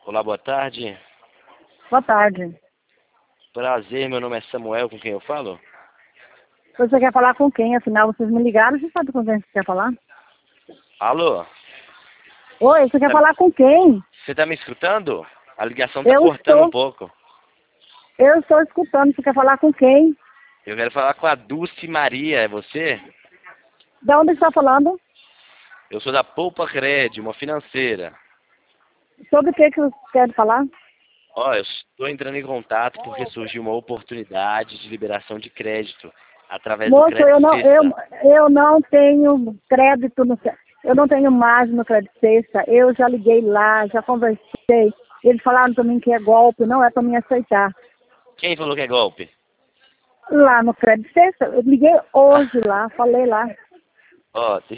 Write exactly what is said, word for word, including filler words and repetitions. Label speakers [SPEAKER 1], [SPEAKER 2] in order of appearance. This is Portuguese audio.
[SPEAKER 1] Olá, boa tarde.
[SPEAKER 2] Boa tarde.
[SPEAKER 1] Prazer, meu nome é Samuel, com quem eu falo?
[SPEAKER 2] Você quer falar com quem? Afinal, vocês me ligaram, você sabe com quem você quer falar?
[SPEAKER 1] Alô?
[SPEAKER 2] Oi, você quer
[SPEAKER 1] Tá-
[SPEAKER 2] falar com quem?
[SPEAKER 1] Você tá me escutando? A ligação tá
[SPEAKER 2] Eu
[SPEAKER 1] cortando um
[SPEAKER 2] estou,
[SPEAKER 1] pouco.
[SPEAKER 2] eu estou escutando, você quer falar com quem?
[SPEAKER 1] Eu quero falar com a Dulce Maria, é você?
[SPEAKER 2] De onde você está falando?
[SPEAKER 1] Eu sou da Poupa Cred, uma financeira.
[SPEAKER 2] Sobre o que, que você quer falar?
[SPEAKER 1] Ó, eu estou entrando em contato porque surgiu uma oportunidade de liberação de crédito através do
[SPEAKER 2] Moço, eu
[SPEAKER 1] Crédito
[SPEAKER 2] não, eu,
[SPEAKER 1] Sexta.
[SPEAKER 2] eu não tenho crédito, no, eu não tenho mais no Crédito Sexta. Eu já liguei lá, já conversei. Eles falaram para mim que é golpe, não é para mim aceitar.
[SPEAKER 1] Quem falou que é golpe?
[SPEAKER 2] Lá no Crédito Sexta, eu liguei hoje lá, falei lá.
[SPEAKER 1] Ó,